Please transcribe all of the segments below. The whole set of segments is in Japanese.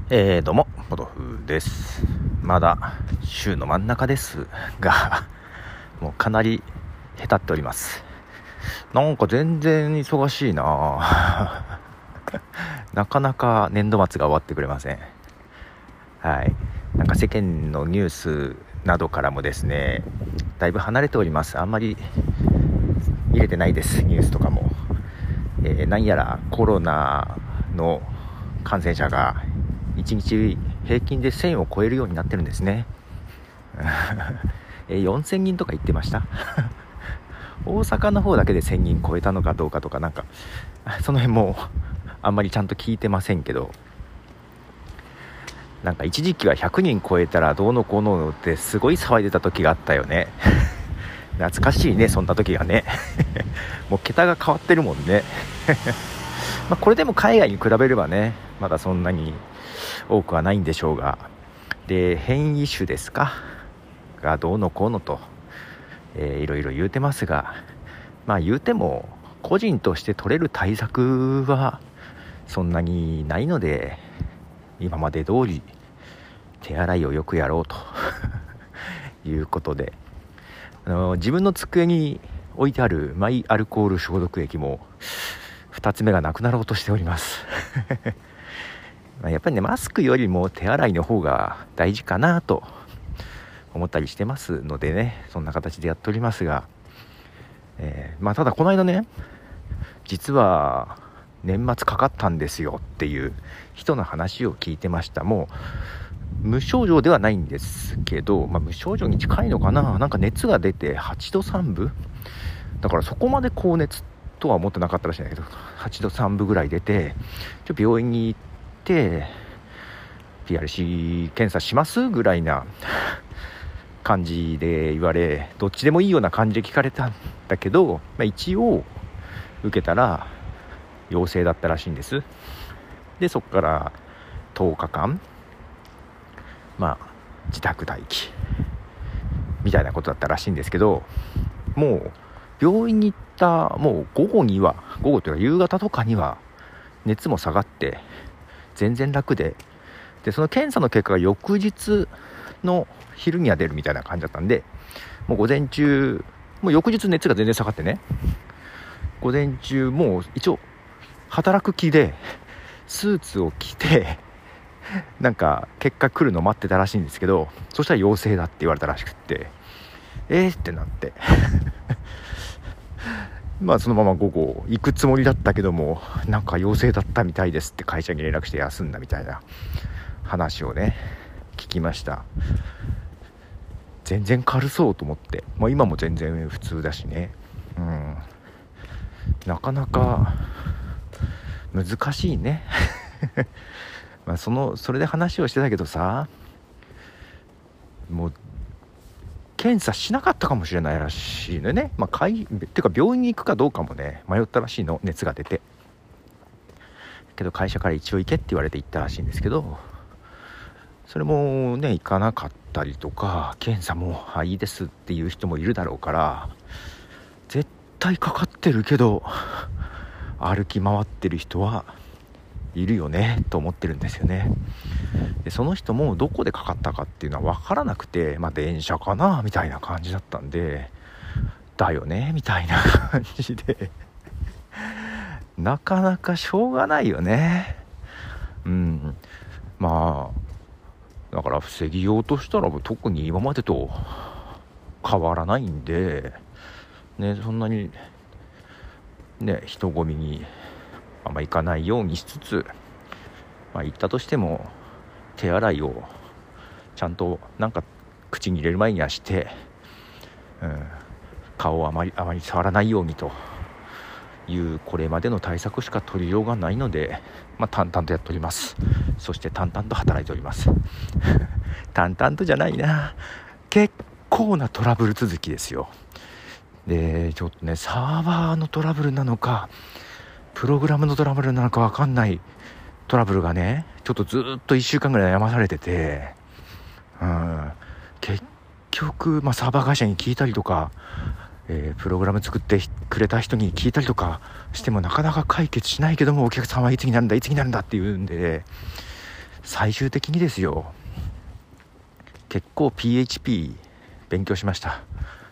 どうもポトフです。まだ週の真ん中ですがもうかなりへたっております。なんか全然忙しいななかなか年度末が終わってくれません。はい、なんか世間のニュースなどからもですね、だいぶ離れております。あんまり見れてないです、ニュースとかも。なんやらコロナの感染者が1日平均で1000を超えるようになってるんですね4000人とか言ってました大阪の方だけで1000人超えたのかどうかとか、なんかその辺もあんまりちゃんと聞いてませんけど、なんか一時期は100人超えたらどうのこうのってすごい騒いでた時があったよね懐かしいね、そんな時がねもう桁が変わってるもんねこれでも海外に比べればね、まだそんなに多くはないんでしょうが、で変異種ですかがどうのこうのと、いろいろ言うてますが、言うても個人として取れる対策はそんなにないので、今まで通り手洗いをよくやろうということで、自分の机に置いてあるマイアルコール消毒液も2つ目がなくなろうとしておりますやっぱりね、マスクよりも手洗いの方が大事かなと思ったりしてますのでね、そんな形でやっておりますが、ただこの間ね、実は年末かかったんですよっていう人の話を聞いてました。もう無症状ではないんですけど、無症状に近いのかな。なんか熱が出て8度3分だから、そこまで高熱とは思ってなかったらしいんだけど、8度3分ぐらい出て、病院に行って PRC 検査しますぐらいな感じで言われ、どっちでもいいような感じで聞かれたんだけど、一応受けたら陽性だったらしいんです。でそこから10日間自宅待機みたいなことだったらしいんですけど、もう病院に行ったもう午後というか夕方とかには熱も下がって全然楽で、その検査の結果が翌日の昼には出るみたいな感じだったんで、もう午前中、もう翌日熱が全然下がってね、午前中もう一応働く気でスーツを着てなんか結果来るの待ってたらしいんですけど、そしたら陽性だって言われたらしくって、ってなってそのまま午後行くつもりだったけども、なんか陽性だったみたいですって会社に連絡して休んだみたいな話をね聞きました。全然軽そうと思って、今も全然普通だしね、なかなか難しいねそれで話をしてたけどさ、もう検査しなかったかもしれないらしいのよね。てか病院に行くかどうかもね迷ったらしいの、熱が出て。けど会社から一応行けって言われて行ったらしいんですけど、それもね行かなかったりとか、検査もいいですっていう人もいるだろうから、絶対かかってるけど歩き回ってる人はいるよねと思ってるんですよね。でその人もどこでかかったかっていうのは分からなくて、電車かなみたいな感じだったんで、だよねみたいな感じでなかなかしょうがないよね。だから防ぎようとしたら特に今までと変わらないんでね、そんなにね人混みに行かないようにしつつ、行ったとしても手洗いをちゃんとなんか口に入れる前にはして、顔をあまり触らないようにというこれまでの対策しか取りようがないので、淡々とやっております。そして淡々と働いております淡々とじゃないな、結構なトラブル続きですよ。でちょっとね、サーバーのトラブルなのかプログラムのトラブルなのか分かんないトラブルがね、ちょっとずっと1週間ぐらい悩まされてて、結局、サーバー会社に聞いたりとか、プログラム作ってくれた人に聞いたりとかしてもなかなか解決しないけども、お客さんはいつになるんだっていうんで、 最終的にですよ、結構 PHP 勉強しました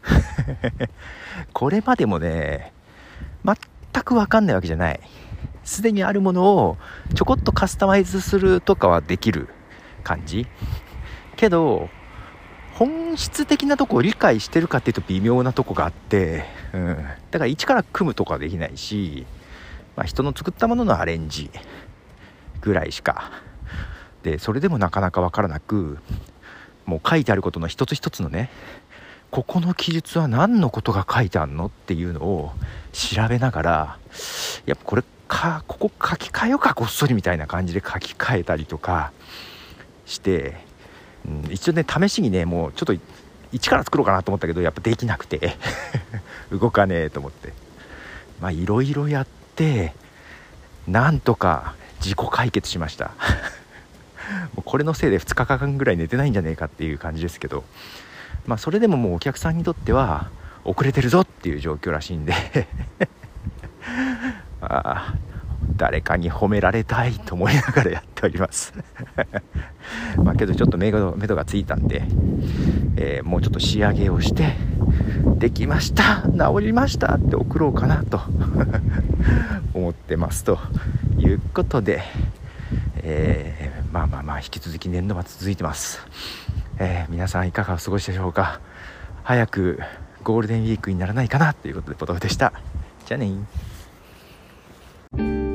これまでもね全く分かんないわけじゃない。すでにあるものをちょこっとカスタマイズするとかはできる感じけど、本質的なとこを理解してるかっていうと微妙なとこがあって、だから一から組むとかはできないし、人の作ったもののアレンジぐらいしかで、それでもなかなか分からなく、もう書いてあることの一つ一つのね、ここの記述は何のことが書いてあるのっていうのを調べながら、やっぱここ書き換えようかこっそりみたいな感じで書き換えたりとかして、一応ね試しにねもうちょっと一から作ろうかなと思ったけど、やっぱできなくて動かねえと思って、いろいろやってなんとか自己解決しましたもうこれのせいで2日間ぐらい寝てないんじゃねえかっていう感じですけど、それでももうお客さんにとっては遅れてるぞっていう状況らしいんで誰かに褒められたいと思いながらやっておりますけどちょっと目処がついたんで、もうちょっと仕上げをしてできました、治りましたって送ろうかなと思ってますということで、引き続き年度末続いてます。皆さんいかがお過ごしでしょうか。早くゴールデンウィークにならないかなということでポトフでした。じゃあね。